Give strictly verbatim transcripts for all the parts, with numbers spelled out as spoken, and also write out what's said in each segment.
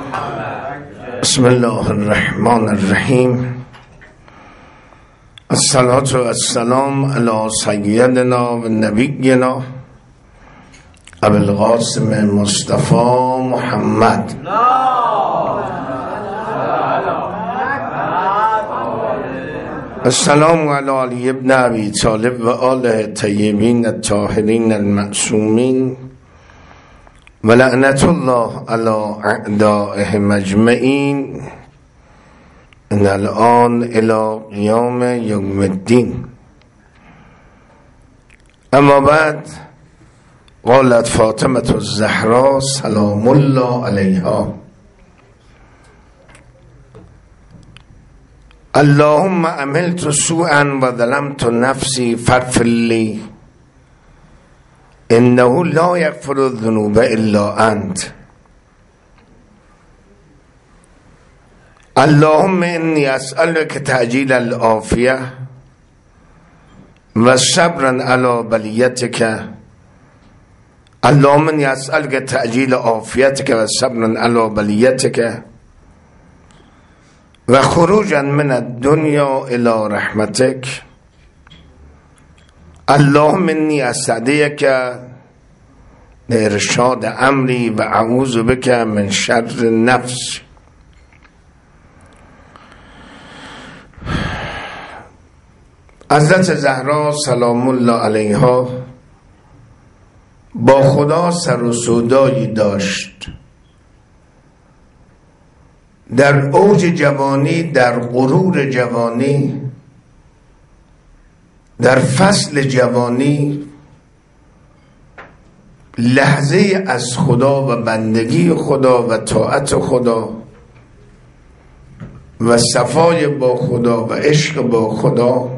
بسم الله الرحمن الرحیم. الصلاة والسلام علی سیدنا و نبینا ابو القاسم مصطفی محمد السلام علی علی ابن ابی طالب و آله طیبین الطاهرین المعصومین و لعنت الله علی اعدائهم اجمعین ان الان الی قیام یوم الدین. اما بعد، قالت فاطمه الزهرا سلام الله علیها: اللهم عملت سوءا و ظلمت نفسی فاغفر لی انه لا یغفر الذنوب الا انت. اللهم انی اسألک تعجیل العافیه و صبرا علی بلیتک. اللهم انی اسألک تعجیل عافیتک و صبرا علی بلیتک و خروجا من الدنیا الى رحمتک. اللهم انی استدعیک لارشاد امری و اعوذ بک من شر نفس. حضرت زهرا سلام الله علیها با خدا سر و سودایی داشت. در اوج جوانی، در غرور جوانی، در فصل جوانی، لحظه از خدا و بندگی خدا و طاعت خدا و صفای با خدا و عشق با خدا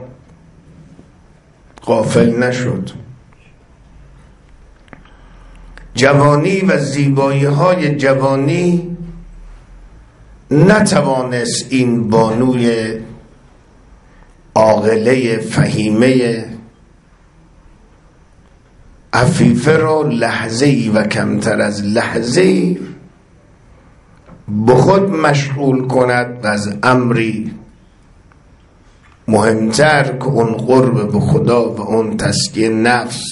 غافل نشد. جوانی و زیبایی های جوانی نتوانست این بانوی عاقله فهیمه عفیفه را لحظه‌ای و کمتر از لحظه‌ای به خود مشغول کند از امری مهمتر که اون قرب به خدا و اون تزکیه نفس،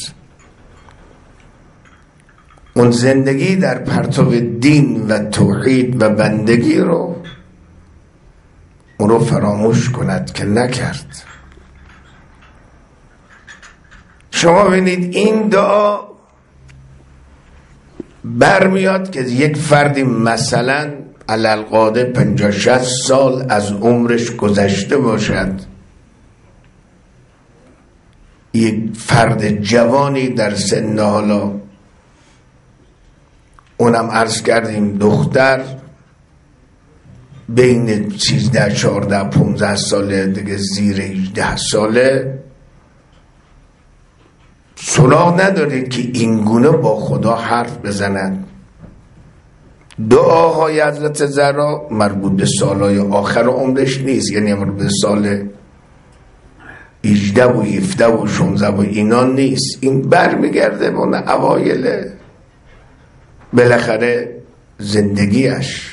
اون زندگی در پرتو دین و توحید و بندگی رو اون رو فراموش کند که نکرد. شما ببینید این دعا برمیاد که یک فردی مثلا علالقاده پنجاه شصت سال از عمرش گذشته باشد، یک فرد جوانی در سن حالا، اونم عرض کردیم دختر بین سیزده چهارده پونزده ساله دیگه، زیر هجده ساله، سراغ ندارید که این گونه با خدا حرف بزند. دعاهای حضرت زهرا مربوط به سالهای آخر عمرش نیست، یعنی مربوط به سال هجده و هفده و شانزده و اینا نیست. این برمیگرده به اون اوایل بالاخره زندگیش.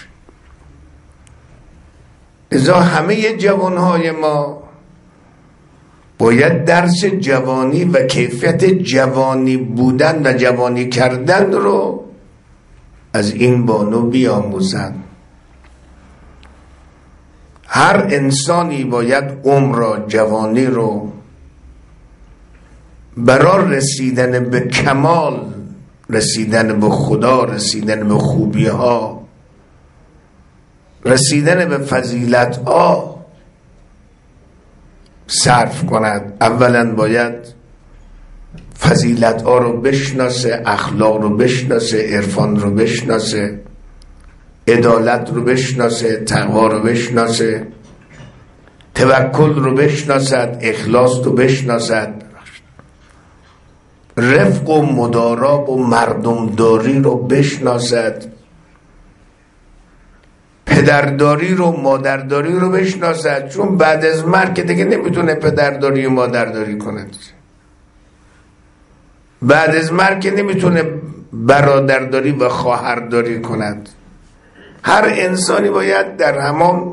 لذا همه جوانهای ما باید درس جوانی و کیفیت جوانی بودن و جوانی کردن رو از این بانو بیاموزند. هر انسانی باید عمر را، جوانی رو برای رسیدن به کمال، رسیدن به خدا، رسیدن به خوبی ها، رسیدن به فضیلت ها صرف کند. اولا باید فضیلت ها رو بشناسه، اخلاق رو بشناسه، عرفان رو بشناسه، عدالت رو بشناسه، تقوا رو بشناسه، توکل رو بشناسد، اخلاص رو بشناسد، رفق و مدارا و مردمداری رو بشناسد، پدرداری رو، مادرداری رو بشناسد. چون بعد از مرگ دیگه نمیتونه پدرداری و مادرداری کند. بعد از مرگ نمیتونه برادرداری و خواهرداری کند. هر انسانی باید در همان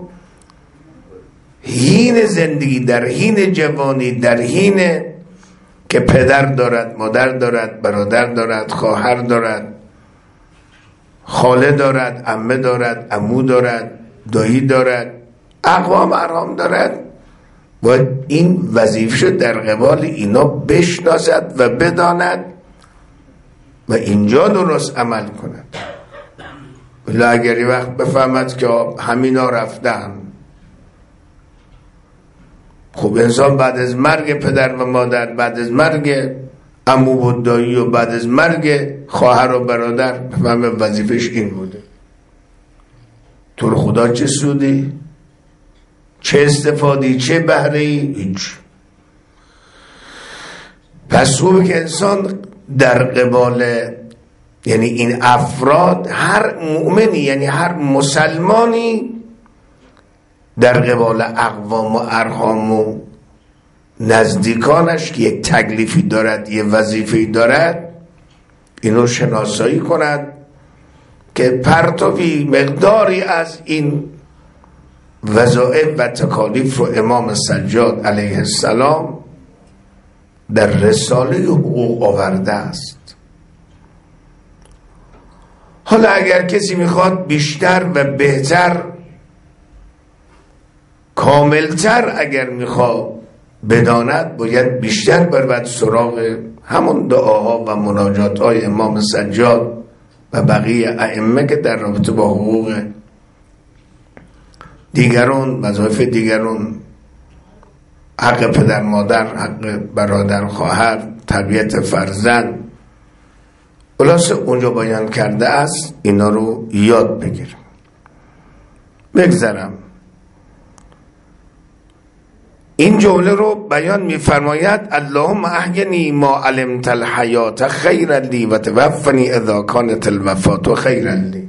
حین زندگی، در حین جوانی، در حین که پدر دارد، مادر دارد، برادر دارد، خواهر دارد، خاله دارد، عمه دارد، عمو دارد، دایی دارد، اقوام ارحام دارد، باید این وظیفه شد در قبال اینا بشناسد و بداند و اینجا درست عمل کند. ولی اگر یه وقت بفهمد که همینا رفتن، خب انسان بعد از مرگ پدر و مادر، بعد از مرگ عمو و دایی و بعد از مرگ خواهر و برادر بفهمه وظیفش این بوده. تو رو خدا چه سودی؟ چه استفادی؟ چه بهره‌ای؟ هیچ. پس خوبه که انسان در قبال یعنی این افراد، هر مؤمنی یعنی هر مسلمانی در قبال اقوام و ارحام و نزدیکانش که یک تکلیفی دارد، یک وظیفه‌ای دارد، اینو شناسایی کند که پرتوی مقداری از این وظایف و تکالیف رو امام سجاد علیه السلام در رساله حقوق آورده است. حالا اگر کسی میخواد بیشتر و بهتر، کاملتر اگر میخواد بداند، باید بیشتر برود سراغ همون دعاها و مناجات های امام سجاد و بقیه ائمه که در رابطه با حقوق دیگران، وظایف دیگران، حق پدر مادر، حق برادر خواهر، تربیت فرزند، خلاصه اونجا بیان کرده است. اینا رو یاد بگیرم. بگذرم این جمله رو بیان می‌فرماید: اللهم احینی ما علمت الحیات خیرا لی و توفنی اذا کانت الوفات خیرا لی.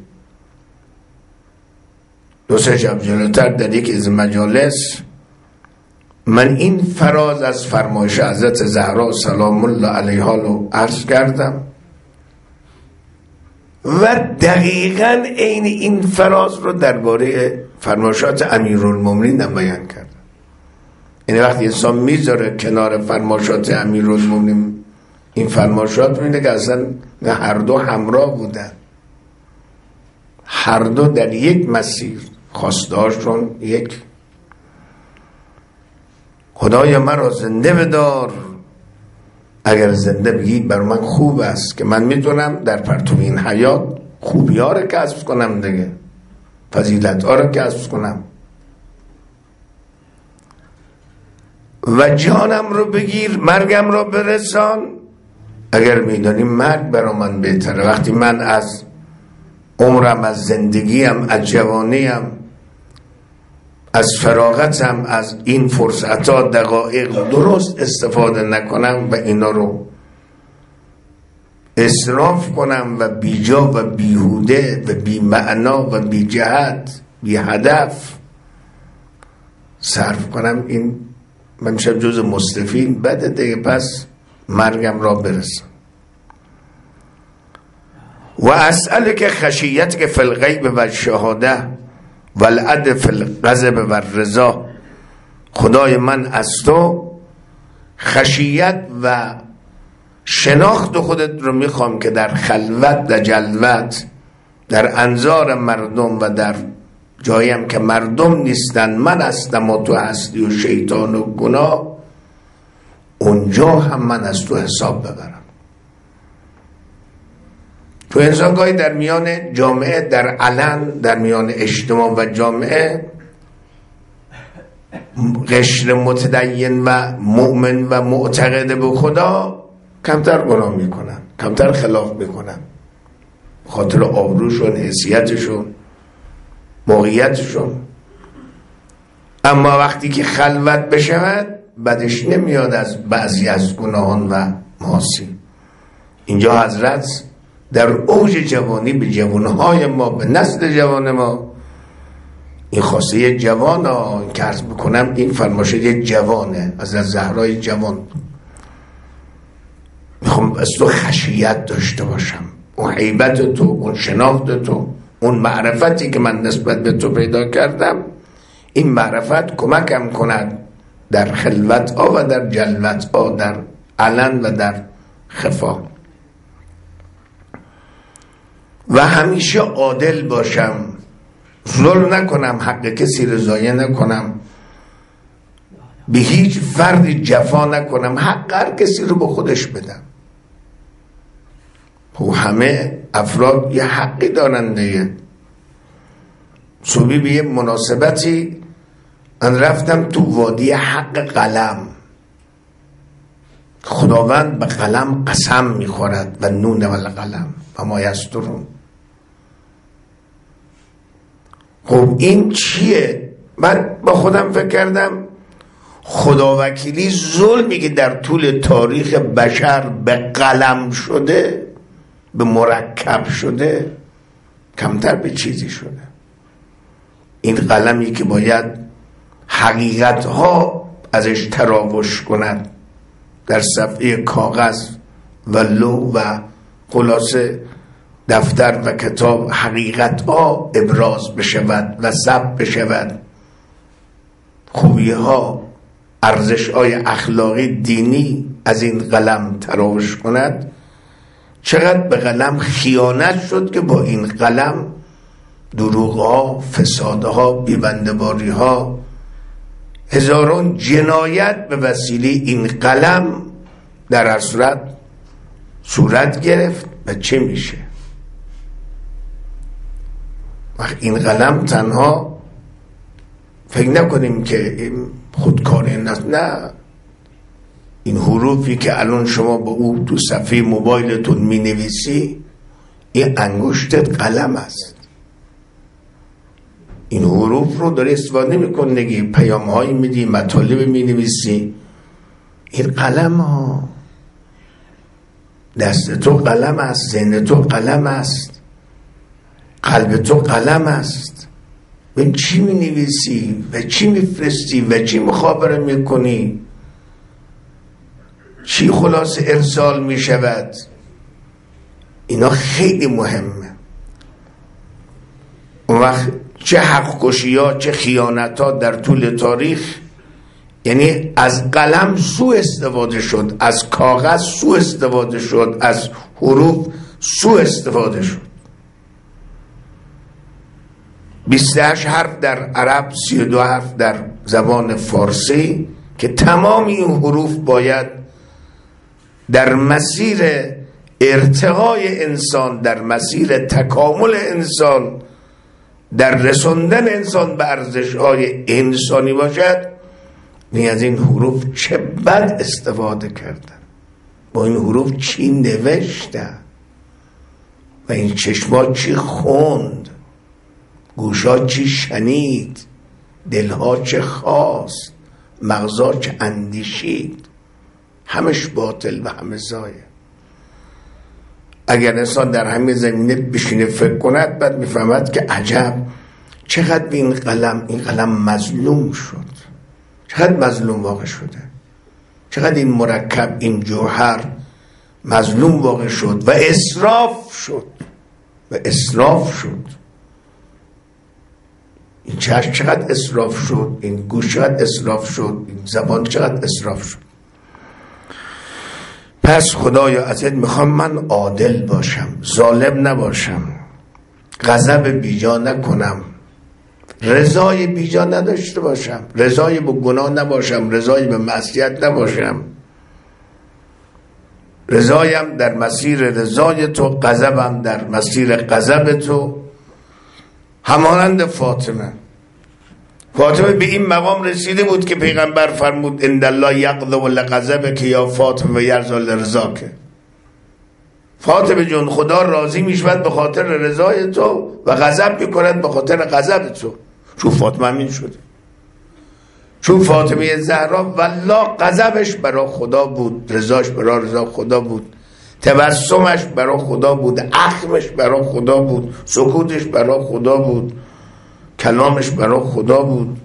دو سه شب جلوتر در یک از مجالس من این فراز از فرمایش حضرت زهرا سلام الله علیها رو عرض کردم و دقیقاً عین این فراز رو درباره فرمایشات امیرالمومنین بیان کردم. یعنی وقتی انسان میذاره کنار فرمایشات امیرالمومنین این فرمایشات، میبینه که اصلا هر دو همراه بودن، هر دو در یک مسیر، خواستهاشون یک. خدایا مرا زنده بدار، اگر زنده بگی بر من خوب است که من میتونم در پرتو این حیات خوبی ها رو کسب کنم دیگه، فضیلت ها رو کسب کنم، و جانم رو بگیر، مرگم رو برسان اگر میدانی مرگ برای من بهتره. وقتی من از عمرم، از زندگیم، از جوانیم، از فراغتم، از این فرصتها دقایق درست استفاده نکنم و اینا رو اسراف کنم و بیجا و بیهوده و بی معنا و بی جهت، بی هدف صرف کنم، این من میشم جز مستفید بده دیگه. پس مرگم را برسم. و اسألک خشیتک فی الغیب و الشهاده و العدل فی الغضب و الرضا. خدای من از تو خشیت و شناخت خودت رو میخوام که در خلوت و جلوت، در انظار مردم و در جایم که مردم نیستن، من هستم و تو هستی و شیطان و گناه، اونجا هم من از تو حساب ببرم. تو انسان گاهی در میان جامعه، در علن، در میان اجتماع و جامعه، قشر متدین و مؤمن و معتقد به خدا کمتر گناه میکنن، کمتر خلاف میکنن، خاطر آبروشون، حیثیتشون، موقعیتشون. اما وقتی که خلوت بشود بدش نمیاد از بعضی از گناهان و معاصی. اینجا حضرت در اوج جوانی به جوانهای ما، به نسل جوان ما، این خواسته یک جوان ها که عرض بکنم، این فرماشه یک جوانه، از زهرای جوان. میخوام از تو خشیت داشته باشم، اون حیبت تو، اون شناخت تو، اون معرفتی که من نسبت به تو پیدا کردم، این معرفت کمکم کند در خلوت ها و در جلوت ها، در علن و در خفا، و همیشه عادل باشم، ظلم نکنم، حق کسی رو ضایع نکنم، به هیچ فردی جفا نکنم، حق هر کسی رو به خودش بدم. و همه افراد یه حقی دارن دیگه. صبحی به یه مناسبتی من رفتم تو وادی حق قلم. خداوند به قلم قسم میخورد و نون و القلم و ما یسطرون. خب این چیه؟ من با خودم فکر کردم خداوکیلی ظلمی که در طول تاریخ بشر به قلم شده، به مرکب شده، کمتر به چیزی شده. این قلمی که باید حقیقتها ازش تراوش کند در صفحه کاغذ و لوح و خلاصه دفتر و کتاب، حقیقتها ابراز بشود و ثبت بشود، خوبی ها، ارزش های اخلاقی دینی از این قلم تراوش کند. چقدر به قلم خیانت شد که با این قلم دروغ ها، فساد ها، بیبنده‌باری ها، هزاران جنایت به وسیله این قلم در هر صورت صورت گرفت. و چه میشه وقت این قلم تنها فکر نکنیم که خودکاری نه، این حروفی که الان شما با او تو صفحه موبایلتون می نویسی، این انگشتت قلم است. این حروف رو داری استفاده میکن دیگه، پیام هایی میدی، مطالب می نویسی، این قلم ها. دست تو قلم است، ذهن تو قلم است، قلب تو قلم است. ببین چی می نویسی و چی می فرستی و چی مخابره می کنی، چی خلاص ارسال می شود. اینا خیلی مهمه. اون وقت چه حق کشی ها، چه خیانت ها در طول تاریخ، یعنی از قلم سو استفاده شد، از کاغذ سو استفاده شد، از حروف سو استفاده شد. بیست و هشت حرف در عرب، سی و دو حرف در زبان فارسی که تمام این حروف باید در مسیر ارتقای انسان، در مسیر تکامل انسان، در رسوندن انسان به ارزش‌های انسانی باشد. نی از این حروف چه بد استفاده کردن، با این حروف چی نوشتن و این چشما چی خوند، گوشا چی شنید، دلها چه خواست، مغزا چه اندیشید. همش باطل و همه زایه. اگر انسان در همه زمینه بشینه فکر کند، بعد میفهمد که عجب چقدر این قلم این قلم مظلوم شد، چقدر مظلوم واقع شده، چقدر این مرکب، این جوهر مظلوم واقع شد و اسراف شد و اسراف شد. این چشم چقدر اسراف شد، این گوش چقدر اسراف شد، این زبان چقدر اسراف شد. پس خدایا ازت میخوام من عادل باشم، ظالم نباشم، غضب بیجا نکنم، رضای بیجا نداشته باشم، رضای به گناه نباشم، رضای به معصیت نباشم، رضایم در مسیر رضای تو، غضبم در مسیر غضب تو. همانند فاطمه فاطمه به این مقام رسیده بود که پیغمبر فرمود ان الله یغضب لغضبک یا فاطمه و یرضی لرضاک. فاطمه جون خدا راضی میشود به خاطر رضای تو و غضب میکند به خاطر غضب تو. چون فاطمه همین شده، چون فاطمه زهرا والله غضبش برای خدا بود، رضاش برای رضا خدا بود، تبسمش برای خدا بود، اخمش برای خدا بود، سکوتش برای خدا بود، کلامش برای خدا بود.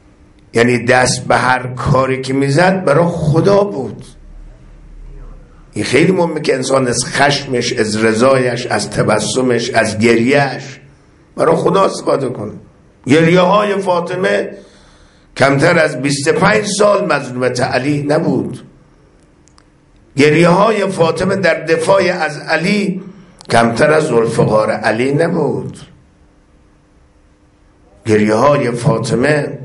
یعنی دست به هر کاری که میزد برای خدا بود. این خیلی مهمه که انسان از خشمش، از رضایش، از تبسمش، از گریهش برای خدا استفاده کنه. گریه های فاطمه کمتر از بیست و پنج سال مظلومت علی نبود. گریه های فاطمه در دفاع از علی کمتر از ذوالفقار علی نبود. گریه های فاطمه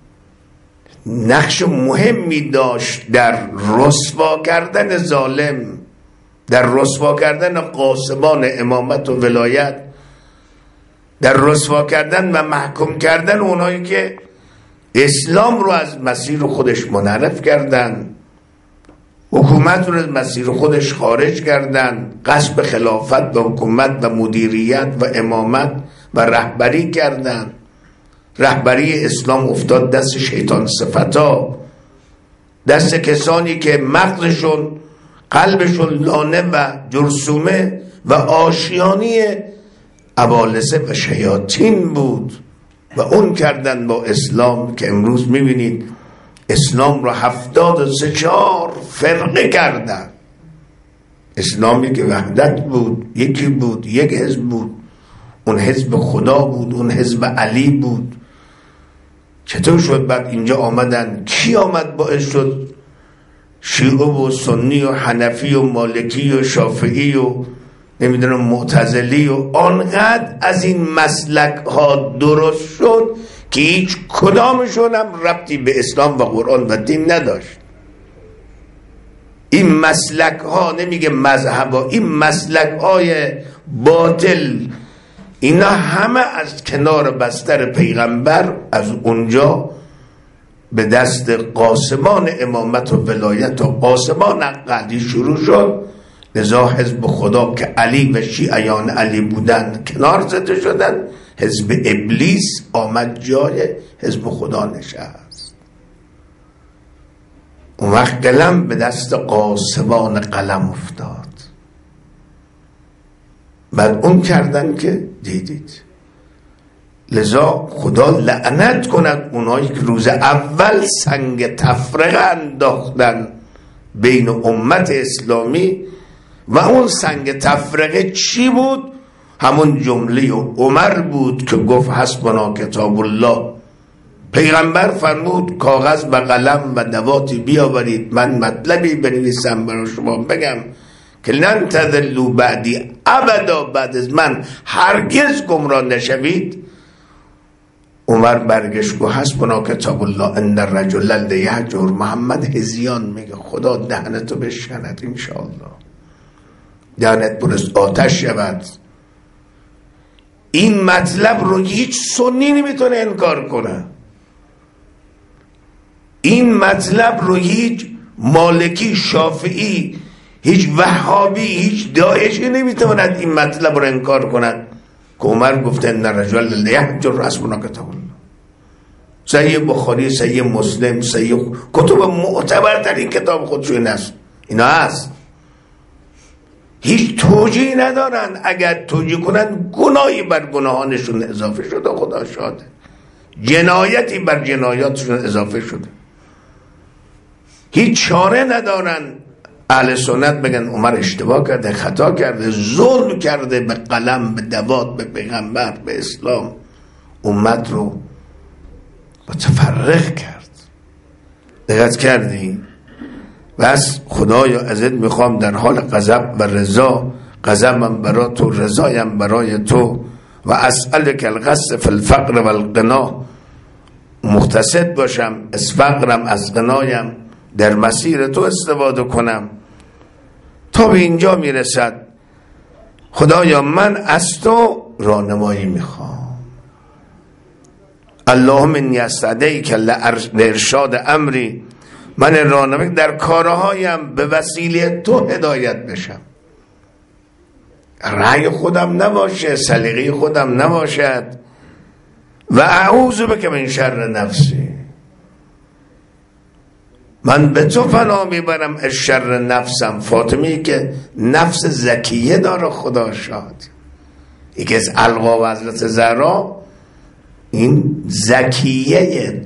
نقش مهمی داشت در رسوا کردن ظالم، در رسوا کردن قاسمان امامت و ولایت، در رسوا کردن و محکوم کردن اونایی که اسلام رو از مسیر خودش منحرف کردن، حکومت رو از مسیر خودش خارج کردن، غصب خلافت و حکومت و مدیریت و امامت و رهبری کردن. رهبری اسلام افتاد دست شیطان صفتا، دست کسانی که مغزشون، قلبشون لانه و جرثومه و آشیانی ابالسه و شیاطین بود و اون کردن با اسلام که امروز میبینید اسلام رو هفتاد و سه چهار فرقه کردن. اسلامی که وحدت بود، یکی بود، یک حزب بود، اون حزب خدا بود، اون حزب علی بود. چطور شد بعد اینجا آمدن؟ کی آمد باعث شد شیعه و سنی و حنفی و مالکی و شافعی و نمیدونم معتزلی و آنقدر از این مسلک ها درست شد که هیچ کدامشون هم ربطی به اسلام و قرآن و دین نداشت. این مسلک ها، نمیگه مذهب ها، این مسلک های باطل، اینا همه از کنار بستر پیغمبر از اونجا به دست قاسمان امامت و ولایت و قاسمان عقلی شروع شد. لذا حزب خدا که علی و شیعیان علی بودن کنار زده شدن، حزب ابلیس آمد جای حزب خدا نشست. اون وقت قلم به دست قاسمان قلم افتاد. بعد اون کردن که دیدید. لذا خدا لعنت کند اونایی که روز اول سنگ تفرقه انداختن بین امت اسلامی. و اون سنگ تفرقه چی بود؟ همون جمله عمر بود که گفت حسبنا کتاب الله. پیغمبر فرمود کاغذ و قلم و نواتی بیاورید، من مطلبی بنویسم برای شما بگم که لن تضلوا بعدی ابدا، بعد از من هرگز گمراه نشوید. عمر برگشت گفت حسبنا کتاب الله ان الرجل لیهجر. محمد هزیان میگه خدا دهنتو بشکند انشاءالله، دهنت پر از آتش شود. این مطلب رو هیچ سنی نمیتونه انکار کنه. این مطلب رو هیچ مالکی، شافعی، هیچ وهابی، هیچ داعشی نمیتواند این مطلب رو انکار کند که عمر گفته ان الرجل لیهجر حسبنا کتاب الله. صحیح بخاری، صحیح مسلم، صحیح کتب معتبر در این کتاب خودشون هست، اینا هست. هیچ توجیه ندارن. اگر توجیه کنن گناهی بر گناهانشون اضافه شده، خدا شاده، جنایتی بر جنایاتشون اضافه شده. هیچ چاره ندارن. اهل سنت بگن عمر اشتباه کرده، خطا کرده، ظلم کرده به قلم، به دوات، به پیغمبر، به اسلام، امت رو متفرق کرد. دقت کردی؟ بس خدایا ازت میخوام در حال غضب و رضا، غضبم برای تو، رضایم برای تو، و اسألک القصد فی الفقر و الغنا، مقتصد باشم از فقرم، از غنایم، در مسیر تو استفاده کنم. تا به اینجا میرسد خدایا من از تو راهنمایی میخوام. اللهم انی استدعیک لارشاد امری، من راهنمایی در کارهایم به وسیله تو هدایت بشم. رأی خودم نباشه، سلیقه خودم نباشد. و اعوذ بک من شر نفسی، من به تو پناه میبرم از شر نفسم. فاطمی که نفس زکیه داره، خدا شاد. یکی از القاب حضرت زهرا این زکیه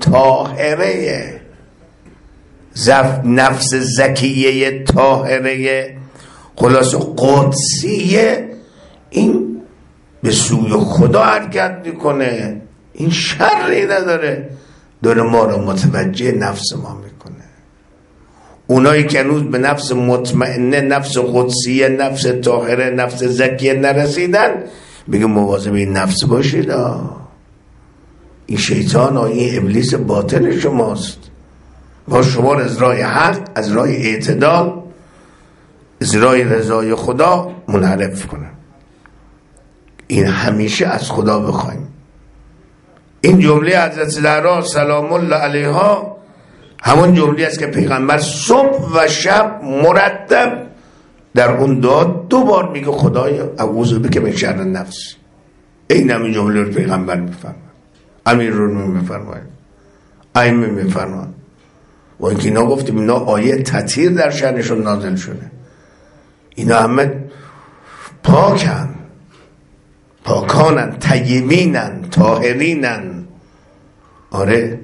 طاهره، نفس زکیه طاهره خلاص قدسیه این به سوی خدا حرکت میکنه، این شری نداره، داره ما رو متوجه نفس ما میکنه. اونایی که هنوز به نفس مطمئنه، نفس قدسیه، نفس طاهره، نفس زکیه نرسیدن، میگه مواظب این نفس باشید. این شیطان ها، این ابلیس باطل شماست، با شما از راه حق، از راه اعتدال، از راه رضای خدا منحرف کنه. این همیشه از خدا بخوایم. این جمله حضرت زهرا سلام الله علیها همون جمله است که پیغمبر صبح و شب مرتب در اون دعا دو بار میگه خدایا اعوذ بک من شر نفس. این همین جمله رو پیغمبر میفرماید، امیرالمومنین میفرماید، ائمه میفرماید. و اینکه اینا گفتیم اینا آیه تطهیر در شأنشون نازل شده، اینا همه پاکن، پاکانن، طیبینن، طاهرینن. آره.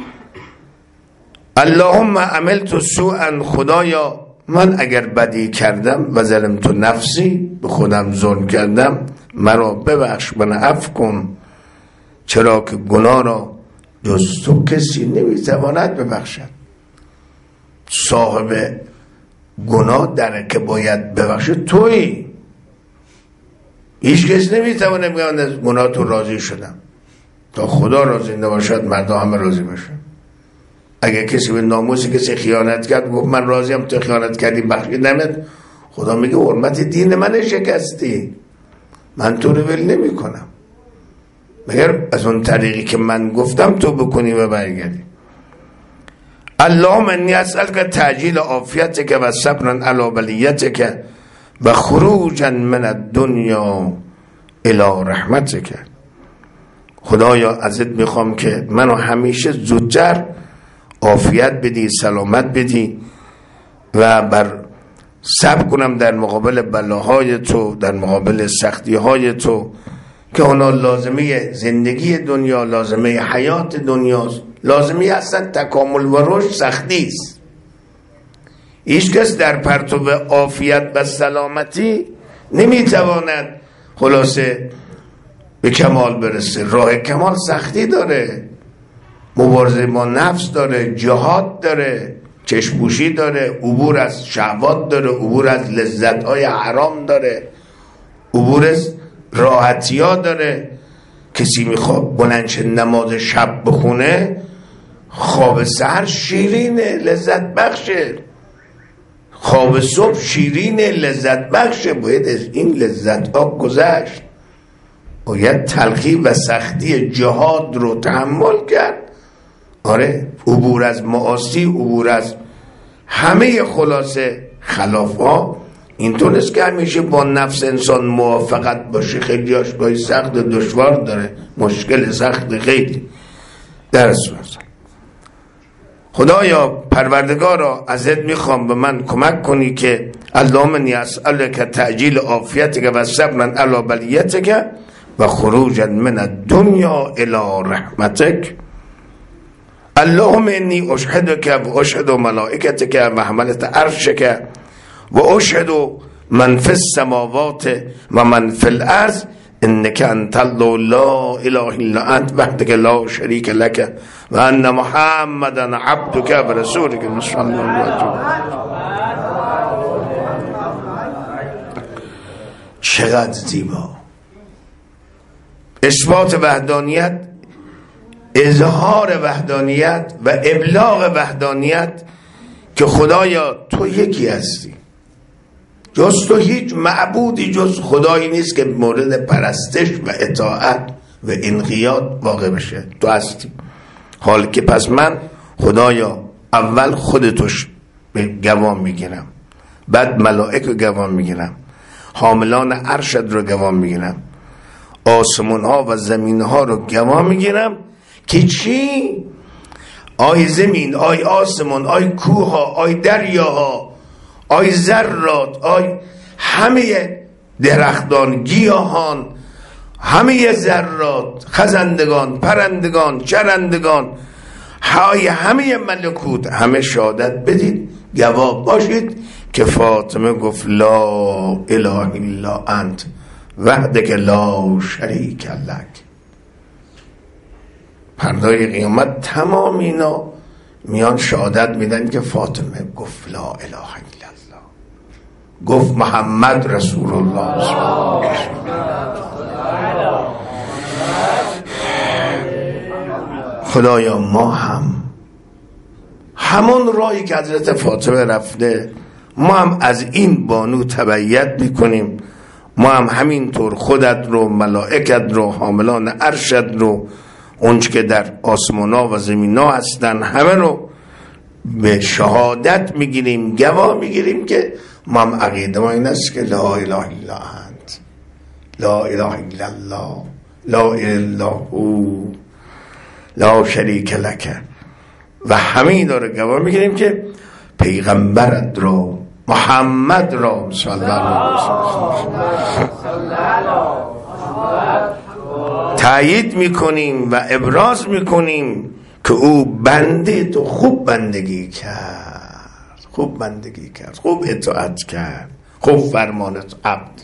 اللهم عملت سوءا، خدایا من اگر بدی کردم و ظلمت نفسی، به خودم ظلم کردم، مرا ببخش، من عفو کن، چرا که گناه را جز تو کسی نمیتواند ببخشد. صاحب گناه در که باید ببخشد تویی، هیچ کس نمیتونه بگه من از گناه تو راضی شدم. تا خدا راضی نباشد مردا همه راضی باشن. اگه کسی به ناموس کسی خیانت کرد گفت من راضیم تو خیانت کردی بخشیدمت، خدا میگه حرمت دین من شکستی، من تو رو ول نمی کنم مگر از اون طریقی که من گفتم تو بکنی و برگردی. اللهم انی اسألک تعجیل عافیتک و صبرا علی بلیتک و خروجا من الدنیا الی رحمتک. خدایا ازت میخوام که منو همیشه زودتر عافیت بدی، سلامت بدی و بر صبر کنم در مقابل بلاهای تو، در مقابل سختی های تو که اونا لازمه زندگی دنیا، لازمه حیات دنیاست. لازمه اصلا تکامل و رشد سختی است. هیچ کس در پرتو عافیت و سلامتی نمیتواند خلاصه به کمال برسه. راه کمال سختی داره، مبارزه با نفس داره، جهاد داره، چشم‌پوشی داره، عبور از شهوات داره، عبور از لذت‌های حرام داره، عبور از راحتی‌ها داره. کسی میخواد بلندش نماز شب بخونه، خواب سحر شیرینه، لذت بخشه، خواب صبح شیرینه، لذت بخشه. باید از این لذت ها گذشت، باید تلخی و سختی جهاد رو تحمل کرد. آره، عبور از معاصی، عبور از همه خلاصه خلاف ها. اینطور نیست که همیشه با نفس انسان موافقت باشه، خیلی هاش باید سخت و دشوار داره، مشکل سخت خیلی در صورت. خدایا پروردگارا ازت میخوام به من کمک کنی که اللهم انی اسألک تعجیل عافیتک و صبرا علی بلیتک و خروجا من الدنیا الی رحمتک. اللهم انی اشهدک و اشهد ملائکتک و حملة عرشک و اشهد من فی السماوات و من فی الارض انک انت الله لا اله الا انت وحدک لا شریک لک و ان محمدا عبدک و رسولک صلی الله علیه و چقدر زیبا. اثبات وحدانیت، اظهار وحدانیت و ابلاغ وحدانیت که خدایا تو یکی هستی، جز تو هیچ معبودی جز خدایی نیست که مورد پرستش و اطاعت و انقیاد واقع بشه، تو هستی. حال که پس من خدایا اول خودتوش گوام میگیرم، بعد ملائک رو گوام میگیرم، حاملان عرشت رو گوام میگیرم، آسمون ها و زمین ها رو گوام میگیرم که چی؟ آی زمین، آی آسمون، آی کوه ها، آی دریاها، آی ذرات، آی همه درختان، گیاهان، همه ذرات، خزندگان، پرندگان، چرندگان، های همه ملکوت، همه شهادت بدید، گواه باشید که فاطمه گفت لا اله الا انت وحدک لا شریک لک. پردای قیامت تمام اینا میان شهادت میدن که فاطمه گفت لا اله الا الله، گفت محمد رسول الله صلی الله علیه و خدایا ما هم همون راهی که حضرت فاطمه رفته ما هم از این بانو تبعیت میکنیم، ما هم همینطور خودت رو، ملائکت رو، حاملان عرشت رو، اونچه که در آسمانا و زمینا هستن همه رو به شهادت میگیریم، گواه میگیریم که ما هم عقیده ما این است که لا اله الا انت، لا اله الا الله، لا اله الا هو، لا شریک لک. و همین داره گواه میگیریم که پیغمبرت رو، محمد را صلی الله علیه و تایید میکنیم و ابراز میکنیم که او بنده تو خوب بندگی کرد، خوب بندگی کرد، خوب اطاعت کرد، خوب فرمانت عبد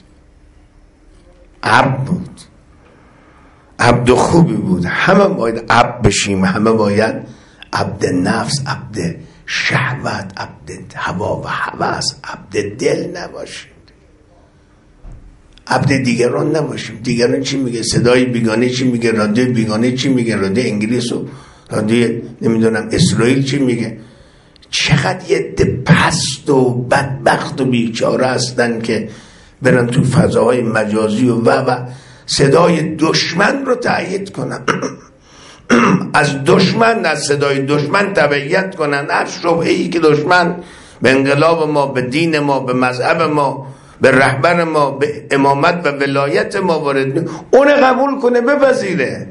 عبد بود، عبد خوبی بود. همه باید عبد بشیم، همه باید عبد نفس، عبد شهوت، عبد هوا و هوس، عبد دل نباشیم، عبد دیگران نباشیم. دیگران چی میگه، صدای بیگانه چی میگه، رادیو بیگانه چی میگه، رادیو انگلیس و رادیو نمیدونم اسرائیل چی میگه. چقدر یه ده پست و بدبخت و بیچاره هستن که برن تو فضاهای مجازی و و و صدای دشمن رو تأیید کنن از دشمن، از صدای دشمن تبعیت کنن. هر شبهه‌ای که دشمن به انقلاب ما، به دین ما، به مذهب ما، به رهبر ما، به امامت و ولایت ما وارد، اون قبول کنه، بپذیره.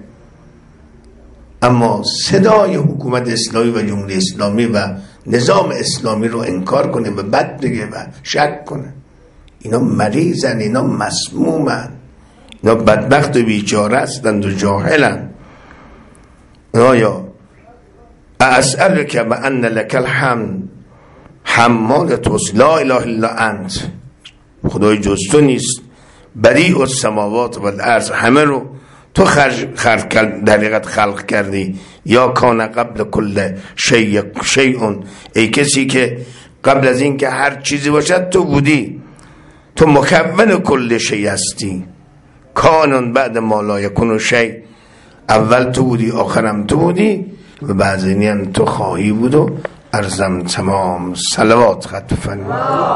اما صدای حکومت اسلامی و جمهوری اسلامی و نظام اسلامی رو انکار کنه و بد بگه و شک کنه، اینا مریضن، اینا مسمومن، اینا بدبخت و بیچاره هستند و جاهلن. آیا اسألک بأن لک الحمد حمال توست لا اله الا انت، خدای جز تو نیست، بدیع السماوات و الارض، همه رو تو خلق در حقیقت خلق کردی. یا کان قبل کل شیء شیء، ای کسی که قبل از این که هر چیزی باشد تو بودی، تو مکون کل شیء هستی. کانون بعد ما لا یکون شیء، اول تو بودی آخرم تو بودی و بعد اینین تو خواهی بود. و ارزم تمام صلوات خط فرمود.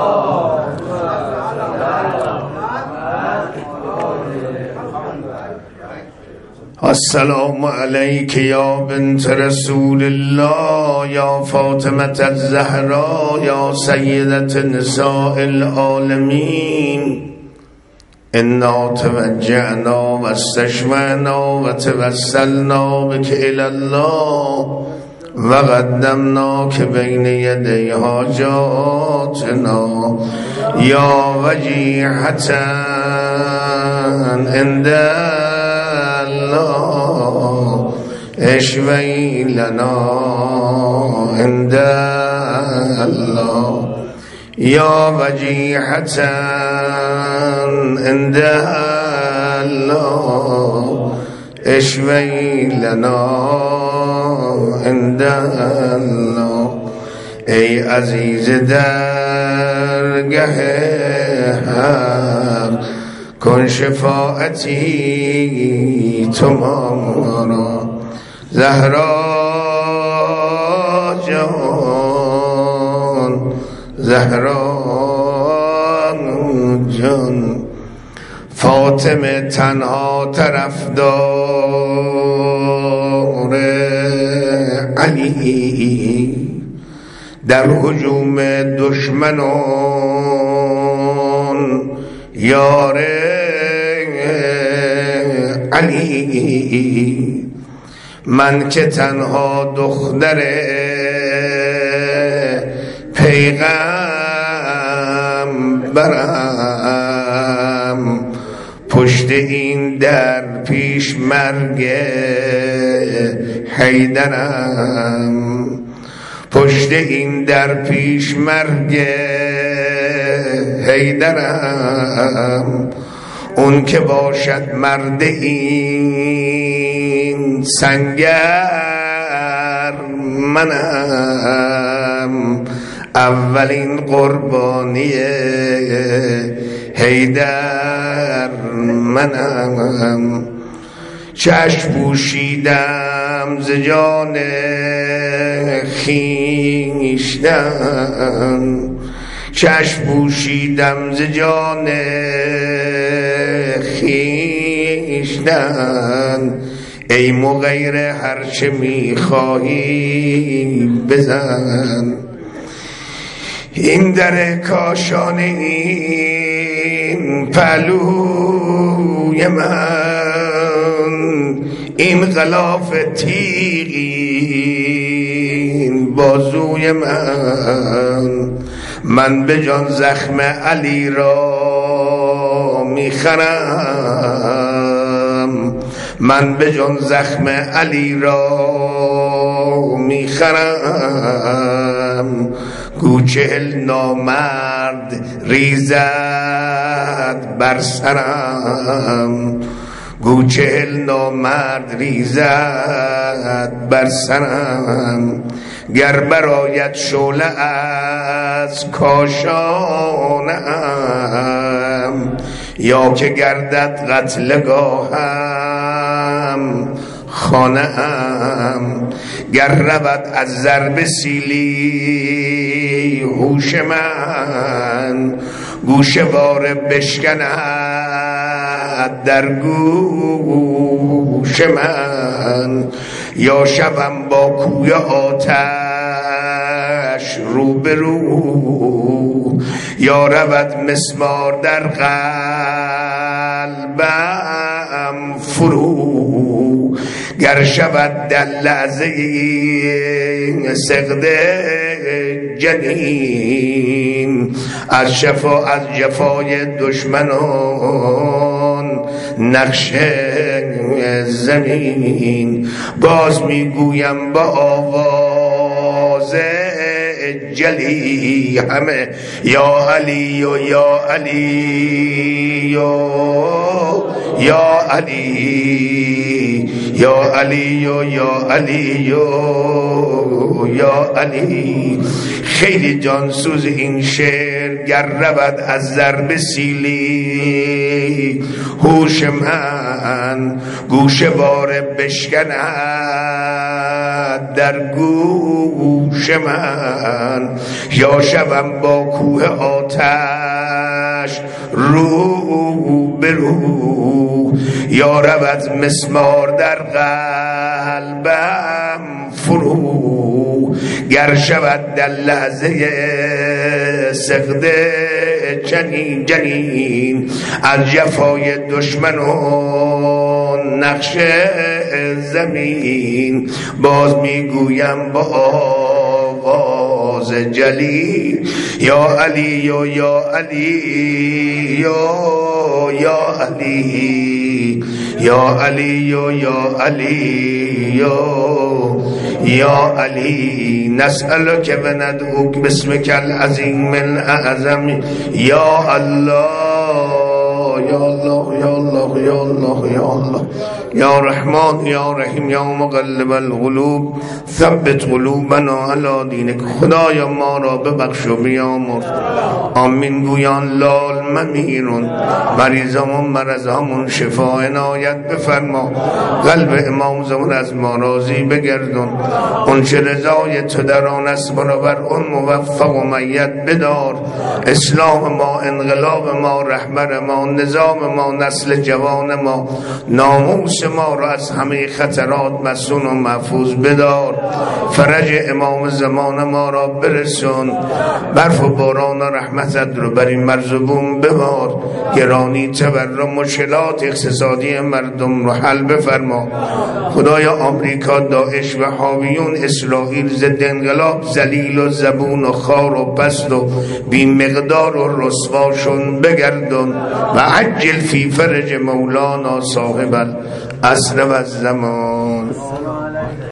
السلام علیک یا بنت رسول الله، یا فاطمه الزهرا، یا سیدت نساء العالمین. انا توجعنا و استشفعنا و توسلنا بک الی الله و قدمناک بین یدی حاجاتنا یا وجیحة عند الله اشفی لنا عند الله یا وجیحة عند الله اشفی لنا عند الله. ای عزیز درگه حق کن شفاعتی تو ما را، زهرا جان، زهرا جان. فاطمه تنها طرفدار علی در هجوم دشمنان، یار علی. من که تنها دختر پیغمبرم، پشت این در پیش مرگ حیدرم، پشت این در پیش مرگ حیدرم، اون که باشد مرد این سنگر منم، اولین قربانی حیدر منم. چشم پوشیدم ز جان خویشتن، چشم پوشیدم ز جان خویشتن، ای مغیر هرچه میخواهی بزن. این در کاشان این پهلوی من، این غلاف تیغین بازوی من، من به جان زخم علی را میخرم، من به جان زخم علی را میخرم. گوچهل نامرد ریزد بر سرم، گوچهل نامرد ریزد بر سرم. گر برآید شعله از کاشانم، یا که گردد قتلگاهم خانه‌ام. گر رود از ضرب سیلی هوش من، گوشواره بشکند در گوش من. یا شوم با کوی آتش روبرو، یا رود مسمار در قلبم فرو. گر شود در لحظه سقد جنین، از شفا از جفای دشمنان نقش زمین. باز میگویم با آواز جلی همه یا علی و یا علی و یا علی، یا علی و یا علی و یا علی. خیلی جانسوز این شعر. گر رود از ضرب سیلی هوش من، گوشواره بشکند در گوش من. یا شوم با کوه آتش رو به رو، یا رود مسمار در قلبم فرو. گر شود در لحظه سقد جنین جنین، از جفای دشمنان نقش زمین. باز میگویم با آواز جلی یا علی و یا علی یا یا علی، یا علی و یا علی یا یا علی. نسألك و ندعوك باسمك العظیم الاعظم یا الله یا الله یا الله یا الله یا الله یا رحمان یا رحیم یا مقلب القلوب ثبت قلوبنا علی دینک. خدایا ما را ببخش و بیامرز. آمین گویان لال ممیرون، مریضامون مرضامون شفا عنایت بفرما. قلب امام زمان از ما راضی بگردون، اون چه رضای تو در آن است برابر اون موفق و میت بدار. اسلام ما، انقلاب ما، رهبر ما، نظام ما، نسل جوان ما، ناموس ما را از همه خطرات مسون و محفوظ بدار. فرج امام زمان ما را برسون. برف و باران و رحمتت رو بر این مرزبون ببار. گرانی تورم مشکلات اقتصادی مردم رو حل بفرما. خدایا آمریکا، داعش و حاویون اسرائیل ضد انقلاب ذلیل و زبون و خار و پست و بی مقدار و رسواشون بگردون. و عجل فی فرج مولانا صاحب العصر و الزمان.